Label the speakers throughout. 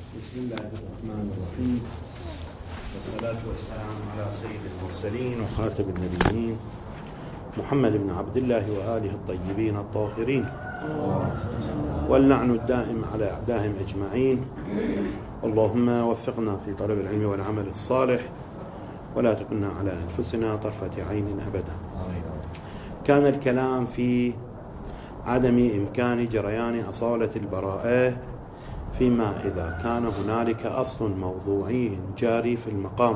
Speaker 1: بسم الله الرحمن الرحيم، والصلاة والسلام على سيد المرسلين وخاتم النبيين محمد بن عبد الله وآله الطيبين الطاهرين، واللعن الدائم على أعدائهم أجمعين. اللهم وفقنا في طلب العلم والعمل الصالح، ولا تكلنا على أنفسنا طرفة عين أبدا. كان الكلام في عدم إمكان جريان أصالة البراءة فيما إذا كان هنالك أصل موضوعي جاري في المقام،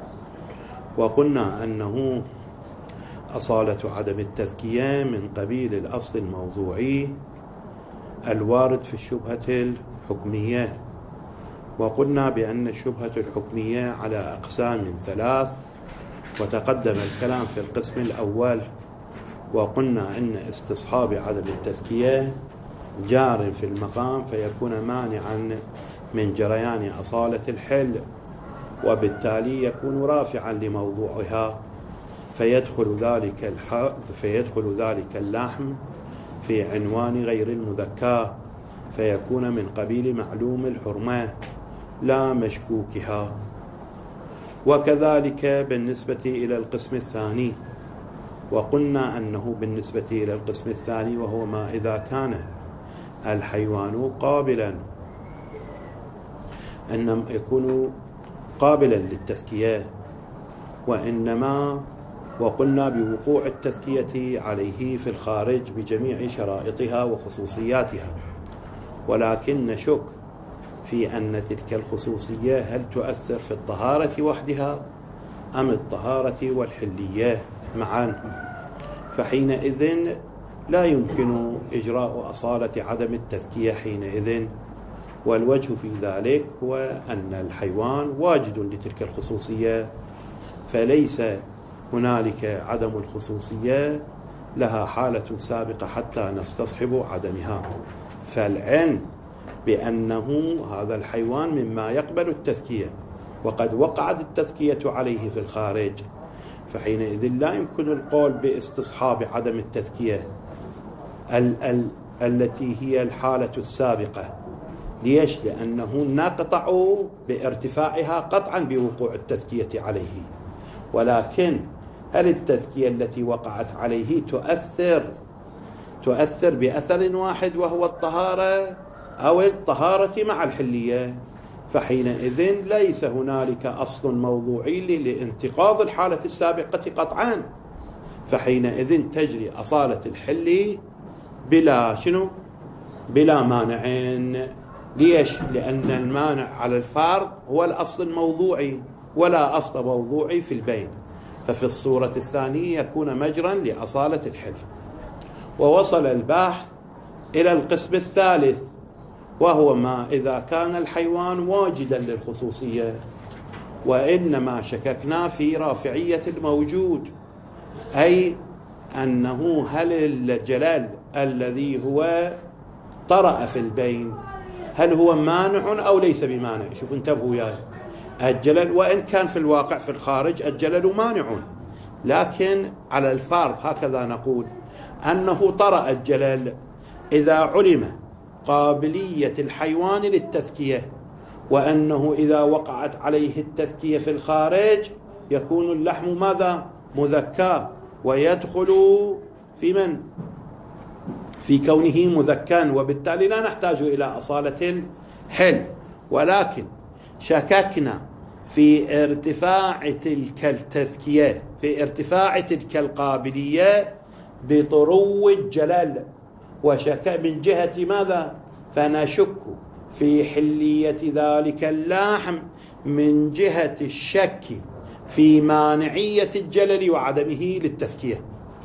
Speaker 1: وقلنا أنه أصالة عدم التذكية من قبيل الأصل الموضوعي الوارد في الشبهة الحكمية، وقلنا بأن الشبهة الحكمية على أقسام ثلاث، وتقدم الكلام في القسم الأول، وقلنا أن استصحاب عدم التذكية جار في المقام فيكون مانعا من جريان أصالة الحل، وبالتالي يكون رافعا لموضوعها، فيدخل ذلك اللحم في عنوان غير المذكى، فيكون من قبيل معلوم الحرمة لا مشكوكها. وكذلك بالنسبة إلى القسم الثاني، وقلنا أنه بالنسبة إلى القسم الثاني وهو ما إذا كان الحيوان قابلا أن يكون قابلا للتذكية، وقلنا بوقوع التذكية عليه في الخارج بجميع شرائطها وخصوصياتها، ولكن نشك في أن تلك الخصوصية هل تؤثر في الطهارة وحدها أم الطهارة والحلية معا، فحينئذ لا يمكن إجراء أصالة عدم التذكية حينئذ. والوجه في ذلك هو أن الحيوان واجد لتلك الخصوصية، فليس هنالك عدم الخصوصية لها حالة سابقة حتى نستصحب عدمها. فالعلم بأنه هذا الحيوان مما يقبل التذكية وقد وقعت التذكية عليه في الخارج، فحينئذ لا يمكن القول باستصحاب عدم التذكية التي هي الحالة السابقة. ليش؟ لأنه نقطع بارتفاعها قطعا بوقوع التذكية عليه، ولكن هل التذكية التي وقعت عليه تؤثر بأثر واحد وهو الطهارة أو الطهارة مع الحلية؟ فحينئذ ليس هنالك أصل موضوعي لانتقاض الحالة السابقة قطعا، فحينئذ تجري أصالة الحل بلا مانع. ليش؟ لأن المانع على الفرض هو الأصل الموضوعي ولا أصل موضوعي في البين، ففي الصورة الثانية يكون مجرا لأصالة الحل. ووصل البحث إلى القسم الثالث، وهو ما إذا كان الحيوان واجدا للخصوصية، وإنما شككنا في رافعية الموجود، أي أنه هل الجلال الذي هو طرأ في البين هل هو مانع أو ليس بمانع؟ شوفوا انتبهوا يا الجلل، وإن كان في الواقع في الخارج الجلل مانع، لكن على الفرض هكذا نقول أنه طرأ الجلل إذا علم قابلية الحيوان للتذكية، وأنه إذا وقعت عليه التذكية في الخارج يكون اللحم ماذا؟ مذكى، ويدخل في كونه مذكى، وبالتالي لا نحتاج إلى أصالة الحل. ولكن شككنا في ارتفاع تلك التذكية، في ارتفاع تلك القابلية بطرو الجلال، وشك من جهة ماذا؟ فنشك في حلية ذلك اللحم من جهة الشك في مانعية الجلل وعدمه للتذكية.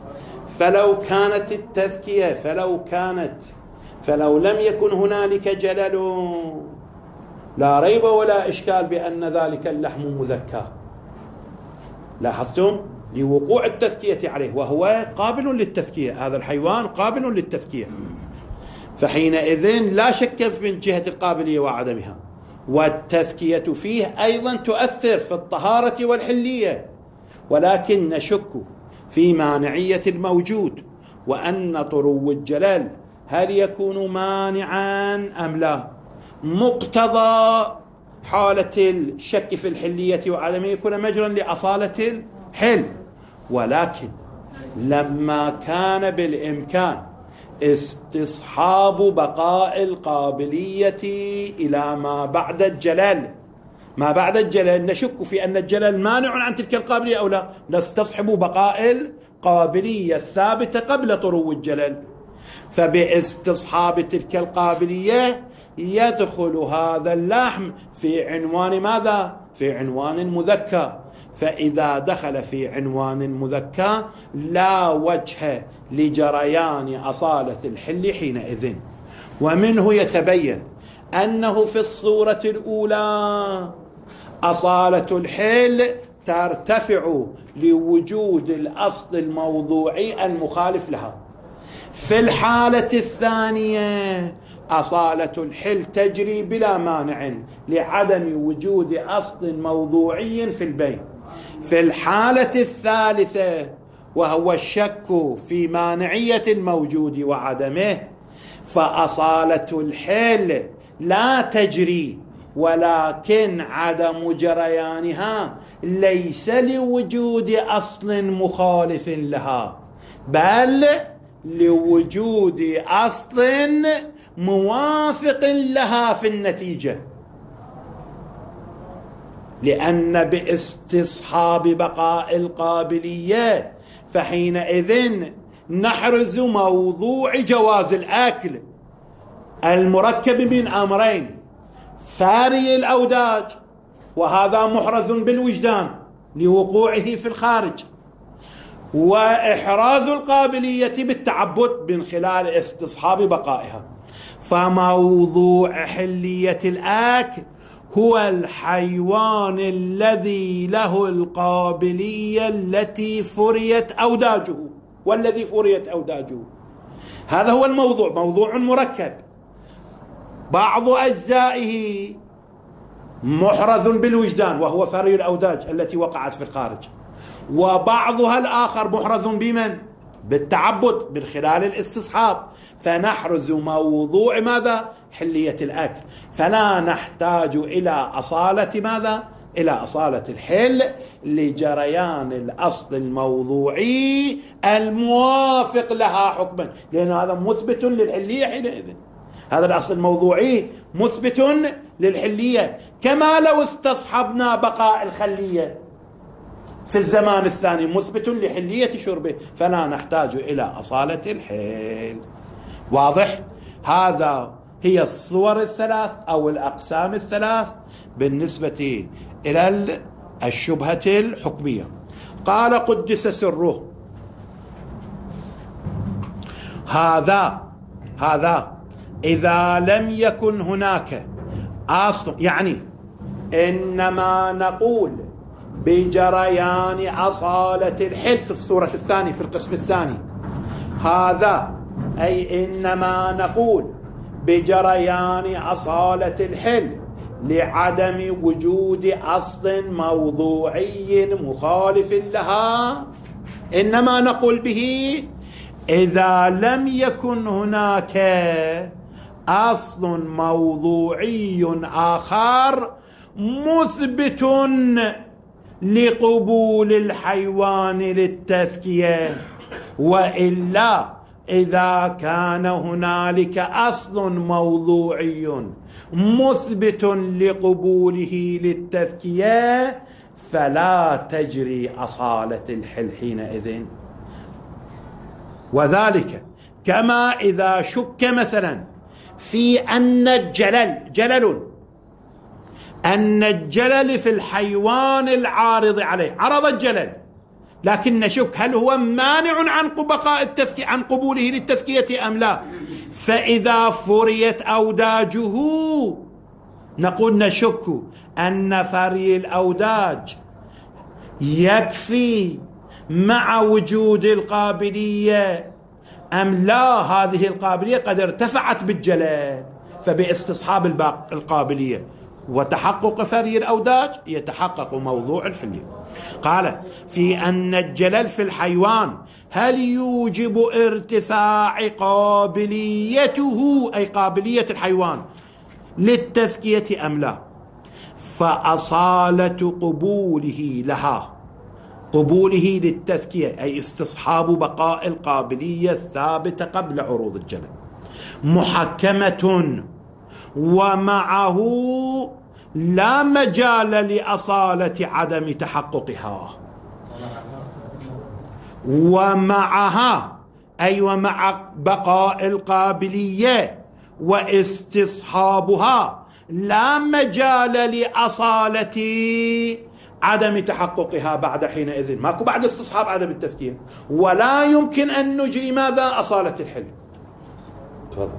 Speaker 1: فلو لم يكن هنالك جلل لا ريب ولا إشكال بأن ذلك اللحم مذكى. لاحظتم؟ لوقوع التذكية عليه، وهو قابل للتذكية، هذا الحيوان قابل للتذكية، فحينئذ لا شك من جهة القابلية وعدمها، والتذكية فيه أيضا تؤثر في الطهارة والحلية، ولكن نشك في مانعية الموجود، وأن طرو الجلال هل يكون مانعا أم لا. مقتضى حالة الشك في الحلية وعدمه يكون مجرا لأصالة الحل، ولكن لما كان بالإمكان استصحاب بقاء القابلية إلى ما بعد الجلل، نشك في أن الجلل مانع عن تلك القابلية أو لا، نستصحب بقاء القابلية الثابتة قبل طرو الجلل. فباستصحاب تلك القابلية يدخل هذا اللحم في عنوان ماذا؟ في عنوان مذكى. فإذا دخل في عنوان مذكى لا وجه لجريان أصالة الحل حينئذ. ومنه يتبين أنه في الصورة الأولى أصالة الحل ترتفع لوجود الأصل الموضوعي المخالف لها. في الحالة الثانية أصالة الحل تجري بلا مانع لعدم وجود أصل موضوعي في البين. في الحالة الثالثة وهو الشك في مانعية الموجود وعدمه، فأصالة الحل لا تجري، ولكن عدم جريانها ليس لوجود أصل مخالف لها، بل لوجود أصل موافق لها في النتيجة. لأن باستصحاب بقاء القابلية فحينئذ نحرز موضوع جواز الأكل المركب من أمرين: ثاري الأوداج، وهذا محرز بالوجدان لوقوعه في الخارج، وإحراز القابلية بالتعبد من خلال استصحاب بقائها. فموضوع حلية الأكل هو الحيوان الذي له القابلية التي فريت أوداجه والذي فريت أوداجه. هذا هو الموضوع، موضوع مركب بعض أجزائه محرز بالوجدان وهو فري الأوداج التي وقعت في الخارج، وبعضها الآخر محرز بمن؟ بالتعبد من خلال الاستصحاب. فنحرز موضوع ماذا؟ حلية الأكل. فلا نحتاج إلى أصالة ماذا؟ إلى أصالة الحل لجريان الأصل الموضوعي الموافق لها حكما، لأن هذا مثبت للحلية حينئذ. هذا الأصل الموضوعي مثبت للحلية، كما لو استصحبنا بقاء الخلية في الزمان الثاني مثبت لحلية شربه، فلا نحتاج إلى أصالة الحل. واضح؟ هذا هي الصور الثلاث أو الأقسام الثلاث بالنسبة إلى الشبهة الحكمية. قال قدس سره: هذا إذا لم يكن هناك أصل، يعني إنما نقول بجريان أصالة الحل في الصورة الثانية في القسم الثاني. هذا أي إنما نقول بجريان أصالة الحل لعدم وجود أصل موضوعي مخالف لها. إنما نقول به إذا لم يكن هناك أصل موضوعي آخر مثبت لقبول الحيوان للتزكية، وإلا إذا كان هنالك أصل موضوعي مثبت لقبوله للتزكية فلا تجري أصالة الحل حينئذ. وذلك كما إذا شك مثلا في أن الجلل في الحيوان العارض عليه، عرض الجلل لكن نشك هل هو مانع عن بقاء التزكية، عن قبوله للتزكية أم لا. فإذا فريت أوداجه نقول نشك أن فري الأوداج يكفي مع وجود القابلية أم لا، هذه القابلية قد ارتفعت بالجلال. فباستصحاب القابلية وتحقق فري الأوداج يتحقق موضوع الحلية. قال في أن الجلل في الحيوان هل يوجب ارتفاع قابليته، أي قابلية الحيوان للتزكية أم لا. فأصالة قبوله لها، قبوله للتزكية أي استصحاب بقاء القابلية الثابتة قبل عروض الجلل، محكمة، ومعه لا مجال لأصالة عدم تحققها. ومعها أي ومع بقاء القابلية واستصحابها لا مجال لأصالة عدم تحققها بعد حينئذ، ماكو بعد استصحاب عدم التزكية، ولا يمكن أن نجري ماذا؟ أصالة الحل. تفضل.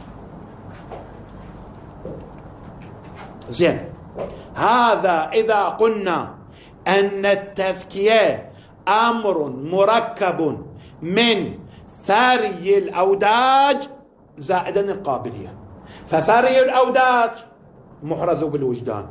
Speaker 1: زين، هذا إذا قلنا أن التزكية أمر مركب من ثري الأوداج زائدا القابلية، فثري الأوداج محرز بالوجدان،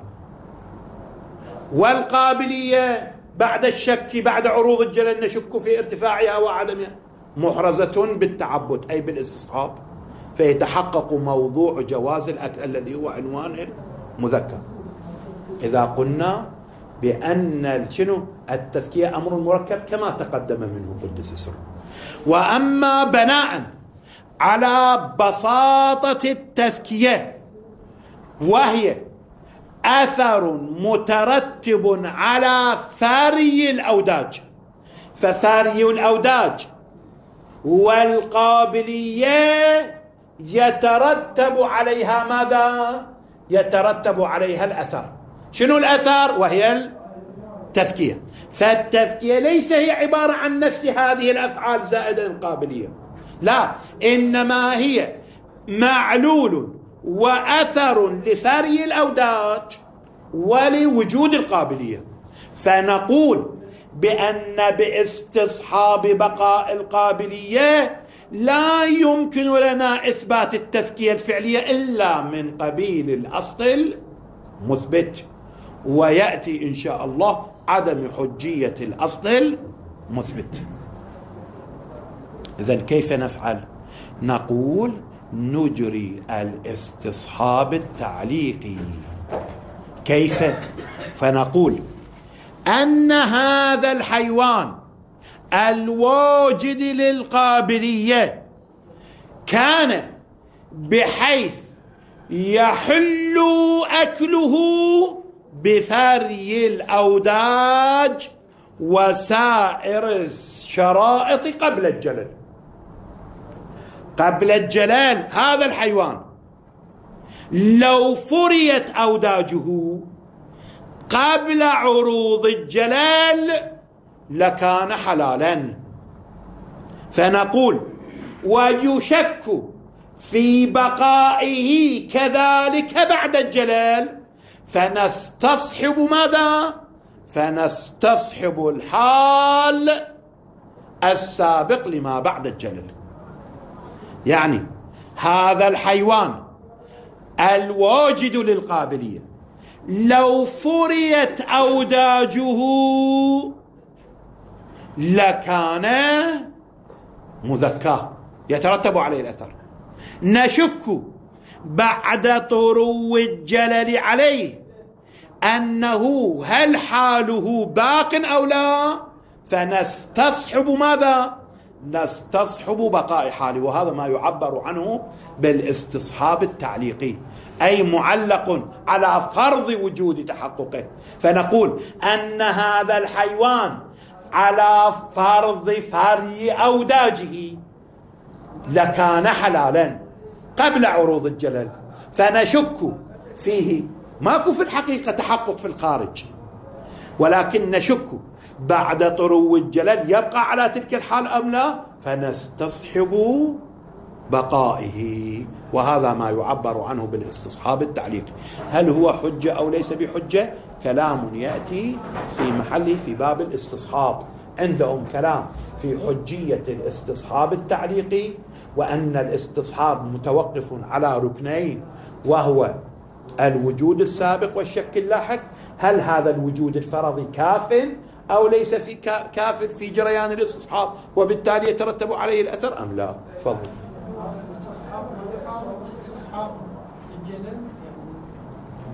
Speaker 1: والقابلية بعد الشك بعد عروض الجلل نشك في ارتفاعها وعدمها محرزة بالتعبد أي بالاستصحاب، فيتحقق موضوع جواز الأكل الذي هو عنوان المذكر. إذا قلنا بأن التزكية أمر مركب كما تقدم منه قدس سره. وأما بناء على بساطة التزكية وهي أثر مترتب على ثري الأوداج، فثري الأوداج والقابلية يترتب عليها ماذا؟ يترتب عليها الأثر. شنو الأثر؟ وهي التزكية. فالتزكية ليس هي عبارة عن نفس هذه الأفعال زائدا القابلية، لا، إنما هي معلول وأثر لثري الأوداج ولوجود القابلية. فنقول بأن باستصحاب بقاء القابلية لا يمكن لنا إثبات التزكية الفعلية إلا من قبيل الأصل المثبت، ويأتي إن شاء الله عدم حجية الأصل المثبت. إذن كيف نفعل؟ نقول نجري الاستصحاب التعليقي. كيف؟ فنقول أن هذا الحيوان الواجد للقابلية كان بحيث يحل أكله بثري الأوداج وسائر الشرائط قبل الجلل. قبل الجلال هذا الحيوان لو فريت أوداجه قبل عروض الجلال لكان حلالا. فنقول ويشك في بقائه كذلك بعد الجلال، فنستصحب ماذا؟ فنستصحب الحال السابق لما بعد الجلل. يعني هذا الحيوان الواجد للقابلية لو فريت أوداجه لكان مذكى يترتب عليه الأثر. نشك بعد طرو الجلل عليه أنه هل حاله باق أو لا، فنستصحب ماذا؟ نستصحب بقاء حاله، وهذا ما يعبر عنه بالاستصحاب التعليقي، أي معلق على فرض وجود تحققه. فنقول أن هذا الحيوان على فرض فري أوداجه لكان حلالا قبل عروض الجلل، فنشك فيه. ماكو في الحقيقة تحقق في الخارج، ولكن نشك بعد طرو الجلل يبقى على تلك الحال أم لا، فنستصحب بقائه، وهذا ما يعبر عنه بالاستصحاب التعليقي. هل هو حجة أو ليس بحجة؟ كلام يأتي في محله في باب الاستصحاب. عندهم كلام في حجية الاستصحاب التعليقي، وأن الاستصحاب متوقف على ركنين، وهو الوجود السابق والشك اللاحق. هل هذا الوجود الفرضي كاف أو ليس في كاف في جريان الاستصحاب، وبالتالي يترتب عليه الأثر أم لا؟ تفضل.
Speaker 2: استصحاب الجلل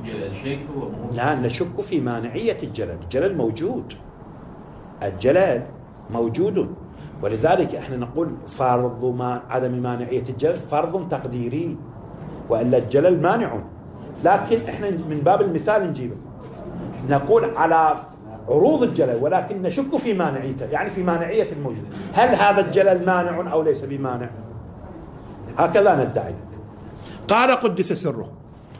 Speaker 2: الجلل شيء هو
Speaker 1: لا نشك في مانعية الجلل. الجلل موجود، الجلل موجود، ولذلك احنا نقول فرض عدم مانعية الجلل فرض تقديري، وإلا الجلل مانع. لكن احنا من باب المثال نجيبه، نقول على عروض الجلل ولكن نشك في مانعيته، يعني في مانعية الموجود. هل هذا الجلل مانع أو ليس بمانع؟ هكذا ندعي. قال قدس سره: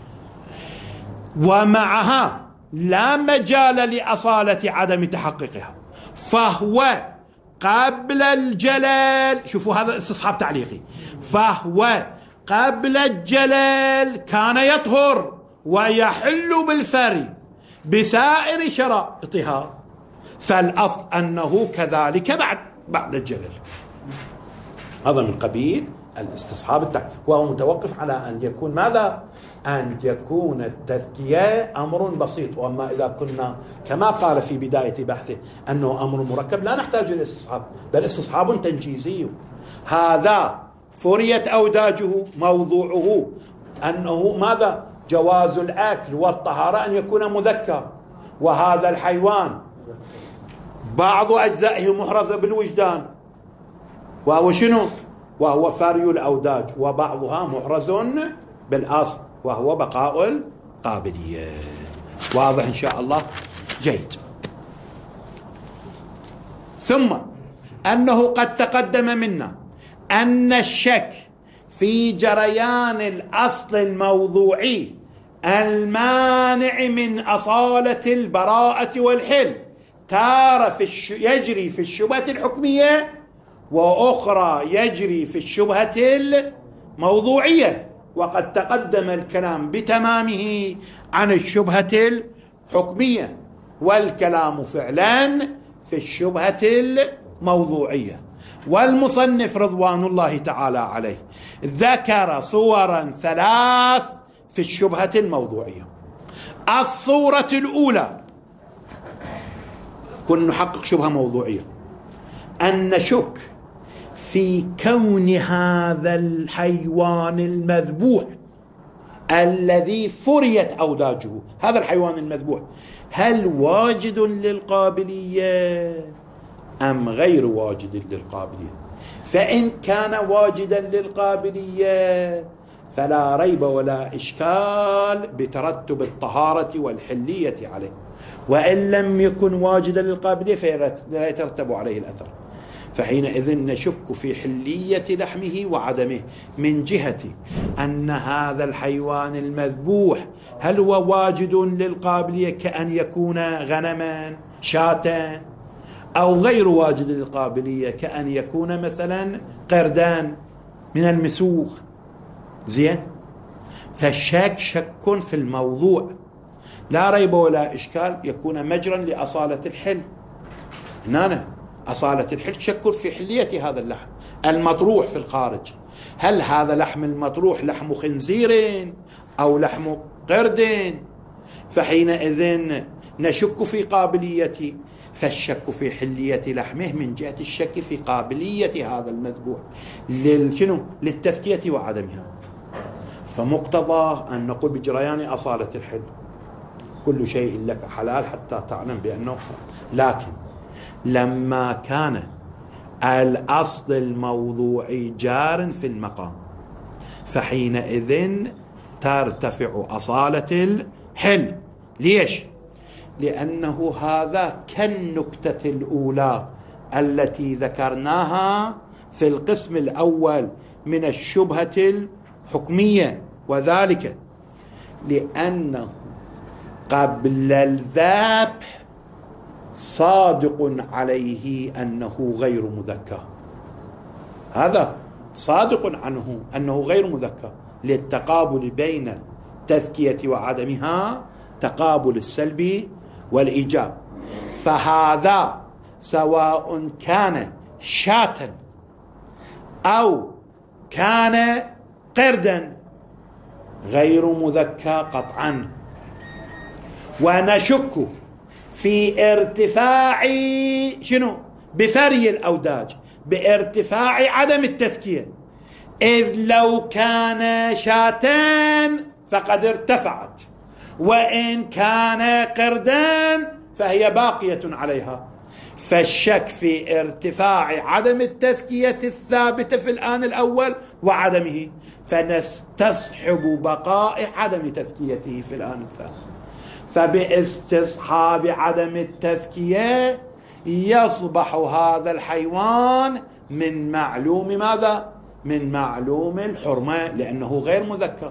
Speaker 1: ومعها لا مجال لأصالة عدم تحققها، فهو قبل الجلال، شوفوا هذا استصحاب تعليقي، فهو قبل الجلال كان يطهر ويحل بالفري بسائر شرائطها، فالأصل أنه كذلك بعد الجلال. هذا من قبيل الاستصحاب التعليقي، وهو متوقف على أن يكون ماذا؟ أن يكون التذكية أمر بسيط. وأما إذا كنا كما قال في بداية بحثه أنه أمر مركب لا نحتاج إلى الاستصحاب، بل استصحاب تنجيزي. هذا فريت أوداجه، موضوعه أنه ماذا؟ جواز الأكل والطهارة أن يكون مذكر، وهذا الحيوان بعض أجزائه محرزة بالوجدان، وهو شنو؟ وهو فري الأوداج، وبعضها محرز بالأصل وهو بقاء القابلية. واضح إن شاء الله؟ جيد. ثم أنه قد تقدم منا أن الشك في جريان الأصل الموضوعي المانع من أصالة البراءة والحل تارة يجري في الشبهة الحكمية، وأخرى يجري في الشبهة الموضوعية. وقد تقدم الكلام بتمامه عن الشبهة الحكمية، والكلام فعلا في الشبهة الموضوعية. والمصنف رضوان الله تعالى عليه ذكر صورا 3 في الشبهة الموضوعية. الصورة الأولى كنا نحقق شبهة موضوعية، أن نشك في كون هذا الحيوان المذبوح الذي فريت أوداجه، هذا الحيوان المذبوح هل واجد للقابلية أم غير واجد للقابلية؟ فإن كان واجدا للقابلية فلا ريب ولا إشكال بترتب الطهارة والحلية عليه، وإن لم يكن واجدا للقابلية فلا يترتب عليه الأثر. فحينئذ نشك في حلية لحمه وعدمه من جهة أن هذا الحيوان المذبوح هل هو واجد للقابلية كأن يكون غنما شاة، أو غير واجد للقابلية كأن يكون مثلا قردان من المسوخ. زين، فالشك شك في الموضوع لا ريب ولا إشكال يكون مجرا لأصالة الحل. هنا أصالة الحل شك في حلية هذا اللحم المطروح في الخارج، هل هذا لحم المطروح لحم خنزير أو لحم قرد؟ فحينئذ نشك في قابليته، فالشك في حلية لحمه من جهة الشك في قابلية هذا المذبوح للتذكية وعدمها. فمقتضاه أن نقول بجريان أصالة الحل كل شيء لك حلال حتى تعلم بأنه حلال. لكن لما كان الأصل الموضوعي جار في المقام فحينئذ ترتفع أصالة الحل. ليش؟ لأنه هذا كالنكتة الأولى التي ذكرناها في القسم الأول من الشبهة الحكمية، وذلك لأنه قبل الذبح صادق عليه أنه غير مذكى، هذا صادق عنه أنه غير مذكى للتقابل بين التذكية وعدمها، تقابل السلب والإيجاب. فهذا سواء كان شاة أو كان قردا غير مذكى قطعا. ونشك في ارتفاع بفري الأوداج، بارتفاع عدم التذكية، إذ لو كان شاتان فقد ارتفعت، وإن كان قردا فهي باقية عليها. فالشك في ارتفاع عدم التزكية الثابتة في الآن الأول وعدمه، فنستصحب بقاء عدم تزكيته في الآن الثاني. فباستصحاب عدم التزكية يصبح هذا الحيوان من معلوم ماذا؟ من معلوم الحرمة، لأنه غير مذكر.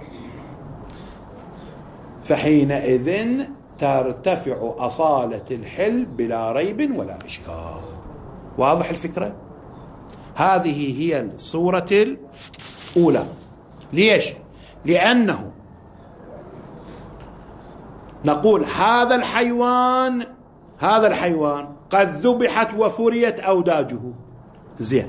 Speaker 1: فحينئذ ترتفع أصالة الحل بلا ريب ولا إشكال. واضح الفكرة؟ هذه هي الصورة الأولى. ليش؟ لأنه نقول هذا الحيوان قد ذبحت وفريت أوداجه، زين،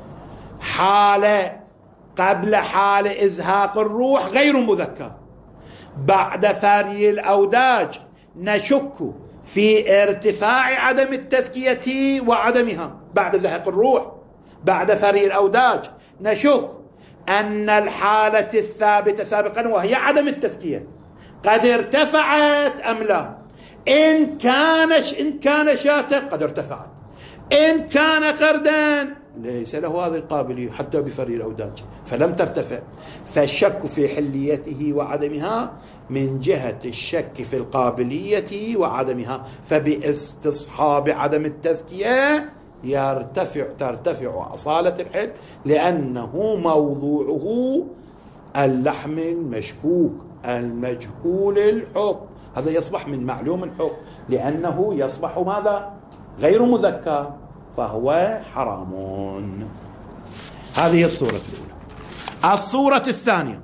Speaker 1: حالة قبل حال إزهاق الروح غير مذكر. بعد ثري الأوداج نشك في ارتفاع عدم التزكية وعدمها. بعد زهق الروح، بعد ثري الأوداج، نشك أن الحالة الثابتة سابقا وهي عدم التزكية قد ارتفعت أم لا. إن كان شاة قد ارتفعت، إن كان قردا ليس له هذه القابلية حتى بفري الأوداج فلم ترتفع. فالشك في حليته وعدمها من جهة الشك في القابلية وعدمها. فباستصحاب عدم التزكية ترتفع أصالة الحل، لأنه موضوعه اللحم المشكوك المجهول الحكم. هذا يصبح من معلوم الحكم، لأنه يصبح ماذا؟ غير مذكر، فهو حرام. هذه الصورة الأولى. الصورة الثانية: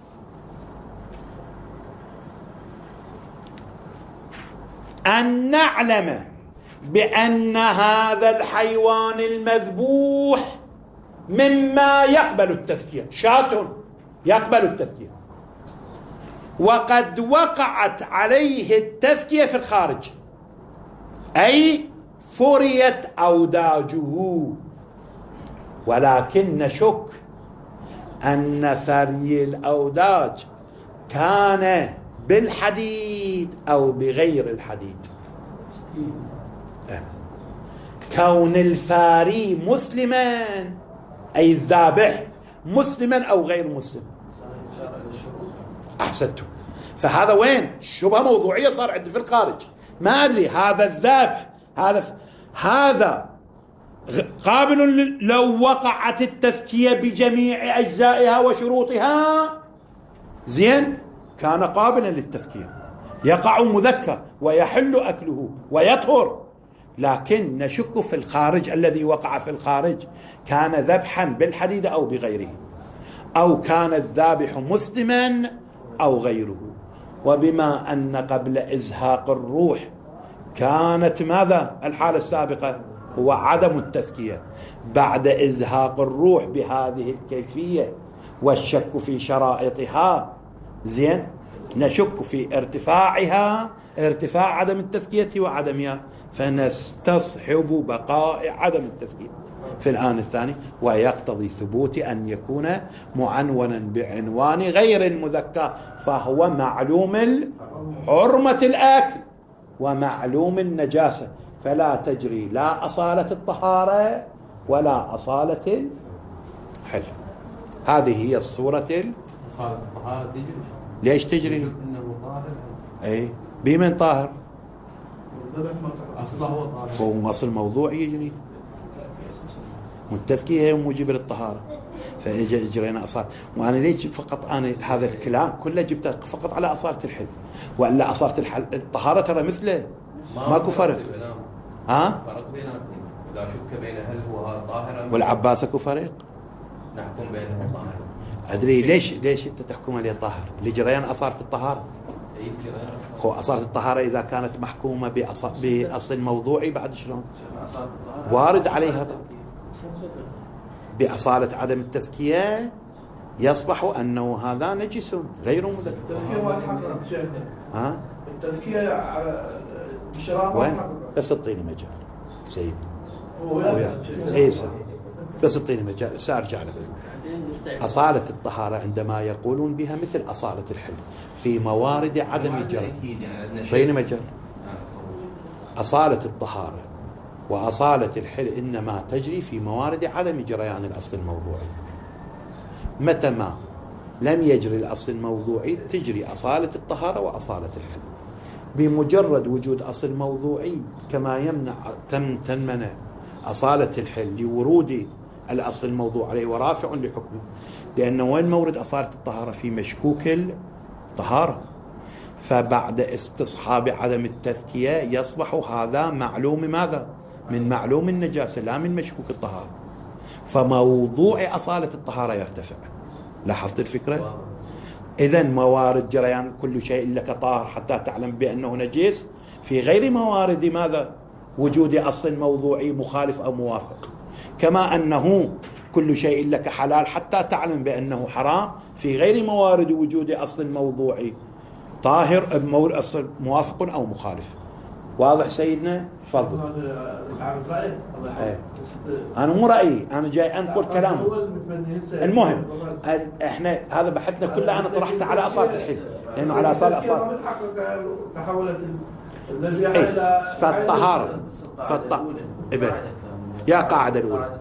Speaker 1: أن نعلم بأن هذا الحيوان المذبوح مما يقبل التزكية، شاة يقبل التزكية، وقد وقعت عليه التزكية في الخارج، أي فريت أوداجه، ولكن نشك أن ثري الأوداج كان بالحديد أو بغير الحديد. كون الفاري مسلما أي الذابح مسلما أو غير مسلم. أحسنتم. فهذا وين شبهة موضوعية صار عندي في الخارج، ما أدري هذا الذابح هذا قابل لو وقعت التزكية بجميع أجزائها وشروطها، زين، كان قابلا للتزكية، يقع مذكر ويحل أكله ويطهر. لكن نشك في الخارج، الذي وقع في الخارج كان ذبحا بالحديد أو بغيره، أو كان الذابح مسلما أو غيره. وبما أن قبل إزهاق الروح كانت ماذا الحالة السابقة؟ هو عدم التزكية. بعد إزهاق الروح بهذه الكيفية والشك في شرائطها، زين، نشك في ارتفاع عدم التزكية وعدمها، فنستصحب بقاء عدم التزكية في الآن الثاني، ويقتضي ثبوت أن يكون معنونا بعنوان غير المذكر، فهو معلوم حرمة الأكل ومعلوم النجاسة، فلا تجري لا أصالة الطهارة ولا أصالة الحل. هذه هي الصورة.
Speaker 2: أصالة الطهارة تجري.
Speaker 1: ليش تجري؟
Speaker 2: إنه طاهر.
Speaker 1: أي بمن طاهر؟
Speaker 2: أصله هو طاهر.
Speaker 1: هو أصل موضوع يجري، والتزكية هي موجبة للطهارة، فجرينا أصالة. وأنا ليش فقط أنا هذا الكلام كله جبته فقط على أصالة الحل، وإلا أصالة الطهارة ترى مثله ماكو فرق.
Speaker 2: فرق بينهم إذا شك بين هل هو طاهر
Speaker 1: والعباس اكو فرق،
Speaker 2: نحكم بينهم طاهر.
Speaker 1: أدري ليش أنت تحكم عليه طاهر؟ لجريان أصالة الطهارة. هو أصالة الطهارة إذا كانت محكومة بأصل موضوعي بعد شلون وارد عليها بأصالة عدم التزكية، يصبح أنه هذا نجس غير مذكر.
Speaker 3: التزكية ما تحقق شيخنا. التزكية على الشراب
Speaker 1: وين؟ بس اعطيني مجال سيد.
Speaker 3: هو
Speaker 1: ايسا بس اعطيني مجال سأرجع له. أصالة الطهارة عندما يقولون بها مثل أصالة الحل في موارد عدم الجريان. بين مجال أصالة الطهارة وأصالة الحل إنما تجري في موارد عدم جريان الأصل الموضوعي. متى ما لم يجري الأصل الموضوعي تجري أصالة الطهارة وأصالة الحل. بمجرد وجود أصل موضوعي كما يمنع تنمنع أصالة الحل لورود الأصل الموضوع عليه ورافع لحكمه، لأنه وين مورد أصالة الطهارة؟ في مشكوك الطهارة، فبعد استصحاب عدم التذكية يصبح هذا معلوم ماذا؟ من معلوم النجاسة لا من مشكوك الطهارة، فموضوع أصالة الطهارة يرتفع. لاحظت الفكرة؟ إذن موارد جريان كل شيء لك طاهر حتى تعلم بأنه نجس في غير موارد ماذا؟ وجود أصل موضوعي مخالف أو موافق، كما أنه كل شيء لك حلال حتى تعلم بأنه حرام في غير موارد وجود أصل موضوعي طاهر أصل موافق أو مخالف. واضح سيدنا؟ تفضل. أنا مو رأيي، أنا جاي أنقل كلامه. المهم إحنا هذا بحثنا كله أنا طرحت على أصالة الحل، لأنه على أصالة فالطهارة يا قاعدة الأولى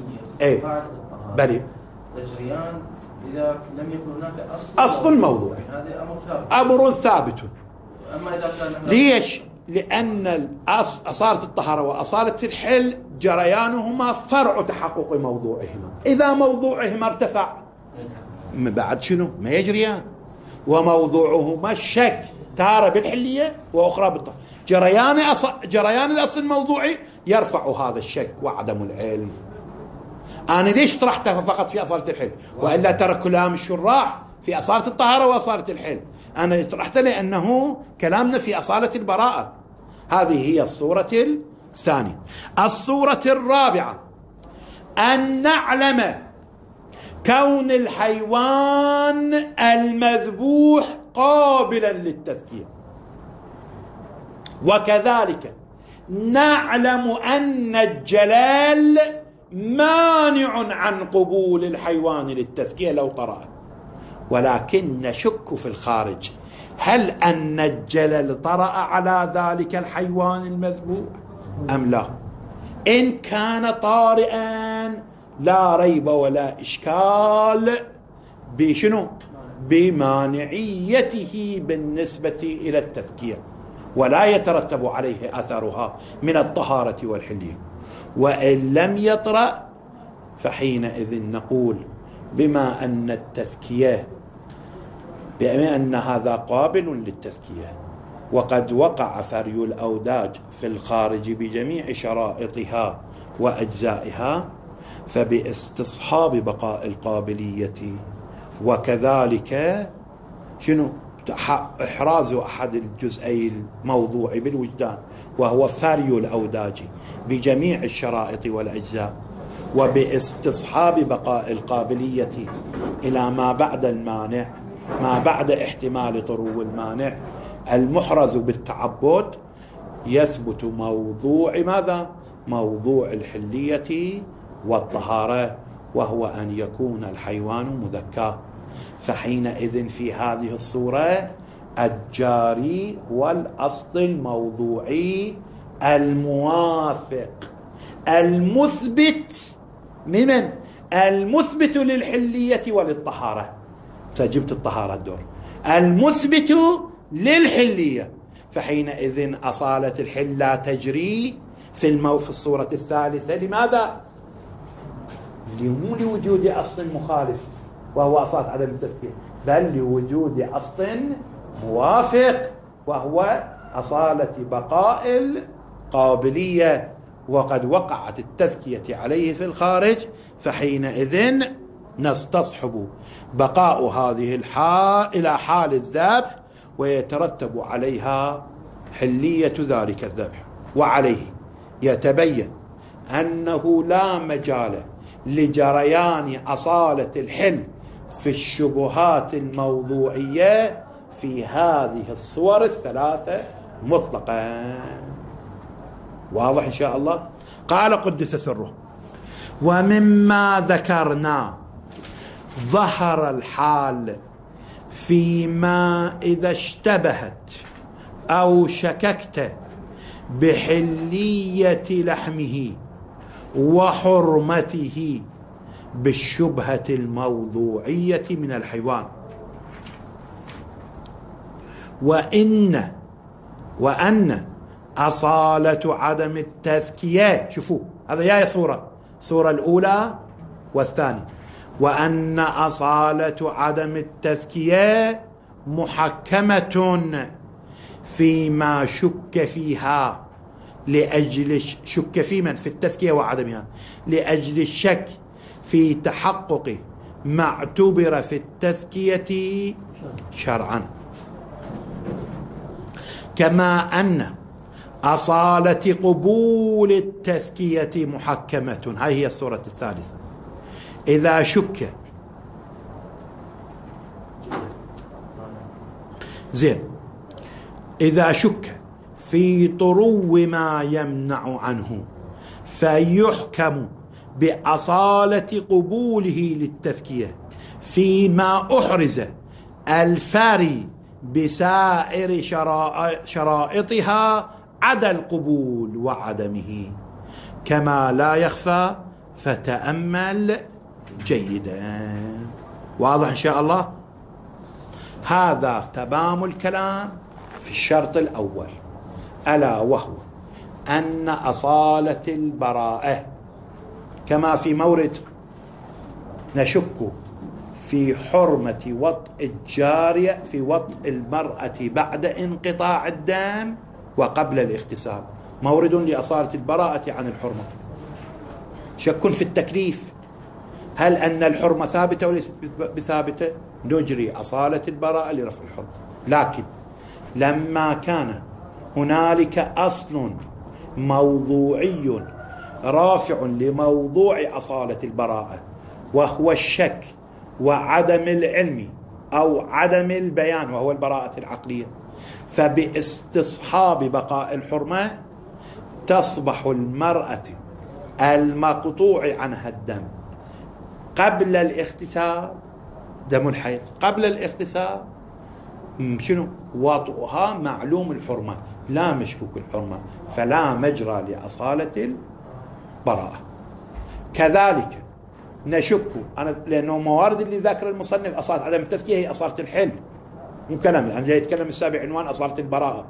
Speaker 1: بلي
Speaker 4: تجريان إذا لم يكن هناك
Speaker 1: أصل موضوعي،
Speaker 4: هذا
Speaker 1: أمر ثابت.
Speaker 4: أما إذا كان
Speaker 1: ليش؟ لأن أصالة الطهارة وأصالة الحل جريانهما فرع تحقق موضوعهما. إذا موضوعهما ارتفع بعد شنو؟ ما يجريان. وموضوعهما الشك تارة بالحلية وأخرى بالطهارة. جريان الأصل الموضوعي يرفع هذا الشك وعدم العلم. أنا ليش طرحتها فقط في أصالة الحل وإلا ترى كلام الشراح في أصالة الطهارة وأصالة الحل؟ أنا طرحتها لأنه كلامنا في أصالة البراءة. هذه هي الصورة الثانية. الصورة الرابعة أن نعلم كون الحيوان المذبوح قابلا للتذكية، وكذلك نعلم أن الجلال مانع عن قبول الحيوان للتذكية لو طرأ، ولكن نشك في الخارج هل أن الجلل طرأ على ذلك الحيوان المذبوح أم لا. إن كان طارئا لا ريب ولا إشكال بشنو؟ بمانعيته بالنسبة إلى التذكية، ولا يترتب عليه أثرها من الطهارة والحلية. وإن لم يطرأ فحينئذ نقول بما أن التذكية بما أن هذا قابل للتذكية وقد وقع فري الأوداج في الخارج بجميع شرائطها وأجزائها، فباستصحاب بقاء القابلية وكذلك شنو إحراز أحد الجزئي الموضوع بالوجدان وهو فري الأوداج بجميع الشرائط والأجزاء، وباستصحاب بقاء القابلية إلى ما بعد المانع، ما بعد احتمال طرو المانع المحرز بالتعبد، يثبت موضوع ماذا؟ موضوع الحلية والطهارة، وهو أن يكون الحيوان مذكى. فحينئذ في هذه الصورة الجاري والأصل الموضوعي الموافق المثبت من المثبت للحلية وللطهارة. فجبت الطهارة الدور المثبت للحلية، فحينئذ أصالة الحل لا تجري في الصورة الثالثة. لماذا؟ لوجود أصل مخالف وهو أصالة عدم التذكير، بل لوجود أصل موافق وهو أصالة بقاء القابلية، وقد وقعت التذكية عليه في الخارج، فحينئذ نستصحب بقاء هذه الحال إلى حال الذبح ويترتب عليها حلية ذلك الذبح. وعليه يتبين أنه لا مجال لجريان أصالة الحل في الشبهات الموضوعية في هذه الصور الثلاثة مطلقا. واضح إن شاء الله؟ قال قدس سره: ومما ذكرنا ظهر الحال فيما إذا اشتبهت أو شككت بحلية لحمه وحرمته بالشبهة الموضوعية من الحيوان، وأن أصالة عدم التذكية، شوفوا هذا جاي صورة الأولى والثانية، وأن أصالة عدم التذكية محكمة فيما شك فيها لأجل شك في من في التذكية وعدمها لأجل الشك في تحقق ما اعتبر في التذكية شرعا، كما أن أصالة قبول التذكية محكمة. هاي هي الصورة الثالثة. إذا شك إذا شك في طرو ما يمنع عنه فيحكم بأصالة قبوله للتذكية فيما أحرز الفاري بسائر شرائطها عدا القبول وعدمه، كما لا يخفى، فتأمل جيدا. واضح إن شاء الله؟ هذا تمام الكلام في الشرط الأول، ألا وهو أن أصالة البراءة كما في مورد نشك في حرمة وطء الجارية في وطء المرأة بعد انقطاع الدم وقبل الاغتسال، مورد لأصالة البراءة عن الحرمة. شك في التكليف، هل أن الحرمة ثابتة وليست بثابتة؟ نجري أصالة البراءة لرفع الحرمة، لكن لما كان هنالك أصل موضوعي رافع لموضوع أصالة البراءة وهو الشك وعدم العلم أو عدم البيان وهو البراءة العقلية، فباستصحاب بقاء الحرمة تصبح المرأة المقطوع عنها الدم قبل الاغتسال، دم الحيض قبل الاغتسال، شنو وطئها معلوم الحرمة لا مشكوك الحرمة، فلا مجرى لأصالة البراءة. كذلك نشك أنا لأنه موارد اللي ذاكر المصنف أصالة عدم التذكية هي أصالة الحل، مو كلامي أنا جاي أتكلم السابع عنوان أصالة البراءة،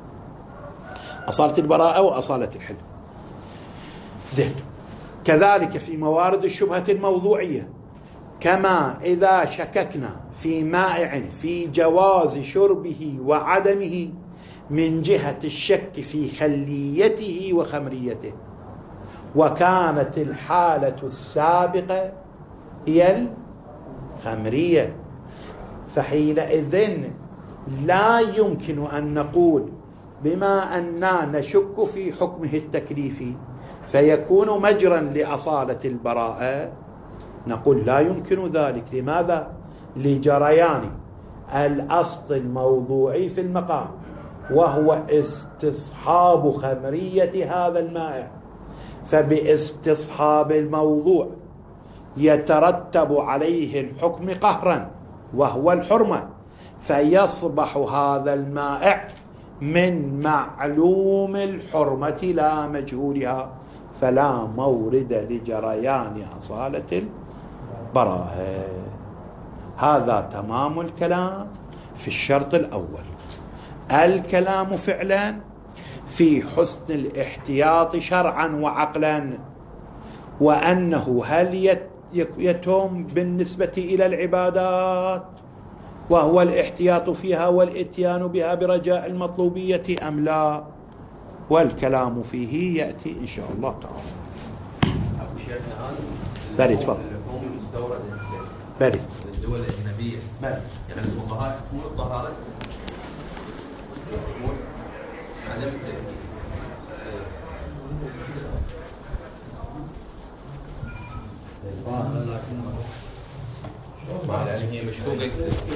Speaker 1: أصالة البراءة وأصالة الحل. زين. كذلك في موارد الشبهة الموضوعية، كما إذا شككنا في مائع في جواز شربه وعدمه من جهة الشك في خليته وخمريته، وكانت الحالة السابقة هي الخمرية، فحينئذ لا يمكن أن نقول بما أننا نشك في حكمه التكليفي فيكون مجرا لأصالة البراءة، نقول لا يمكن ذلك. لماذا؟ لجريان الأصل الموضوعي في المقام وهو استصحاب خمرية هذا المائع، فباستصحاب الموضوع يترتب عليه الحكم قهرا وهو الحرمة، فيصبح هذا المائع من معلوم الحرمة لا مجهولها، فلا مورد لجريان أصالة البراءة. هذا تمام الكلام في الشرط الأول. الكلام فعلا في حسن الاحتياط شرعا وعقلا، وأنه هل يتم بالنسبة إلى العبادات وهو الاحتياط فيها والإتيان بها برجاء المطلوبية أم لا، والكلام فيه يأتي إن شاء الله تعالى.
Speaker 2: أبو شيخنا هذا
Speaker 1: بري تفضل.
Speaker 2: اللحوم المستوردة
Speaker 1: بري
Speaker 2: الدول الأجنبية، يعني الفقهاء يحكمون الطهارة، يحكمون عدم التأكيد، لأن هي مشكوكة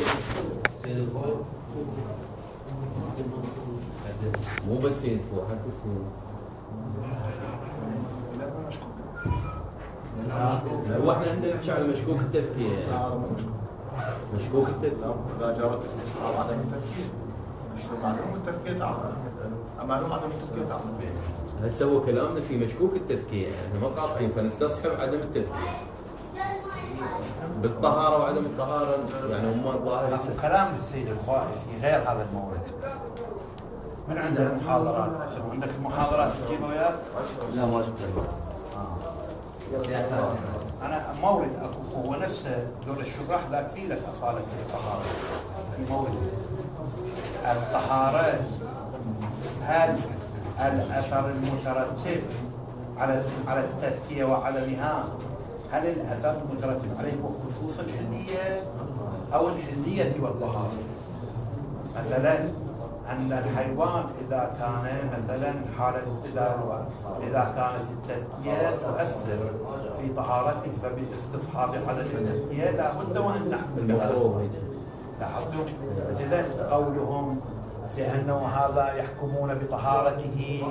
Speaker 2: مو بس ينفو حتى السنين هو احنا عندنا نحكي على مشكوك التذكية. مشكوك التذكية
Speaker 5: إذا جرت استصحاب عدم التفكير معلوم التفكير تعمل معلوم عدم التفكير تعمل.
Speaker 2: هسه هو كلامنا في مشكوك التذكية، يعني ما قاطعين فنستصحب عدم التذكية. بالطهارة وعدم الطهارة يعني هم الظاهر.
Speaker 1: كلام السيد الخوائي في غير هذا المورد. من عندك محاضرات؟ عندك المحاضرات تجيبها وياك؟
Speaker 6: لا ما شفت.
Speaker 1: أنا مورد أكو هو نفسه دور الشراح ذاك فيه لك أصالة الطهارة. في مورد الطهارة هل الأثر المترتب على التذكية وعدمها هل الأثر المترتب عليه بخصوص الحلية أو الحلية والطهارة؟ مثلا أن الحيوان إذا كان مثلا حالة إذا كانت التزكية تؤثر في طهارته فباستصحاب عدم التزكية لا بد وأن نحمل لاحظتم؟ إذن قولهم لأنه هذا يحكمون بطهارته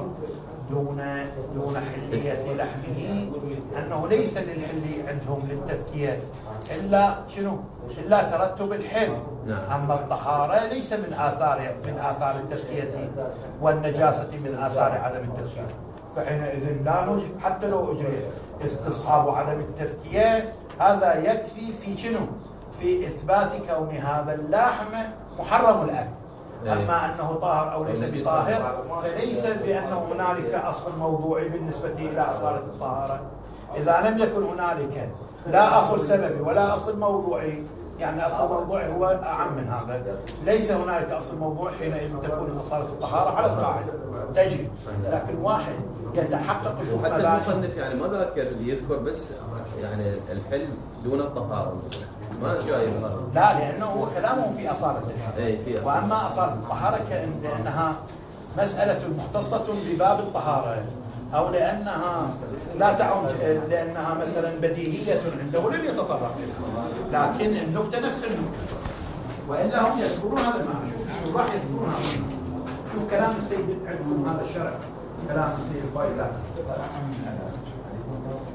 Speaker 1: دون حلية لحمه أنه ليس للحلي عندهم للتزكية إلا شنو؟ إلا ترتب الحل. أما الطهارة ليس من آثار التزكية والنجاسة من آثار عدم التزكية. فحينئذ لا نجب حتى لو أجري استصحاب عدم التزكية هذا يكفي في شنو؟ في إثبات كون هذا اللحم محرم الأكل. أما أنه طاهر أو ليس بطاهر فليس بأنه هنالك أصل موضوعي بالنسبة إلى أصالة الطهارة. إذا لم يكن هنالك لا أصل سببي ولا أصل موضوعي يعني أصل موضوعي هو أعم من هذا ليس هنالك أصل موضوع حينئذ تكون أصالة الطهارة على القاعدة تجري. لكن واحد يتحقق شوف
Speaker 2: حتى المصنف يعني ما ذاكر يذكر بس يعني الحل دون الطهارة ما جايب هذا.
Speaker 1: لا لأنه هو كلامه في أصالة الحل. وأما أصالة الطهارة لأنها مسألة مختصة بباب الطهارة أو لأنها لا تعم لأنها مثلا بديهية عنده لم يتطرق لها لكن النكتة نفس النكتة وإلا هم يذكرون هذا المعنى. شوف راح يذكرون هذا المعنى. شوف كلام السيد عندكم هذا الشرع كلام السيد الخوائي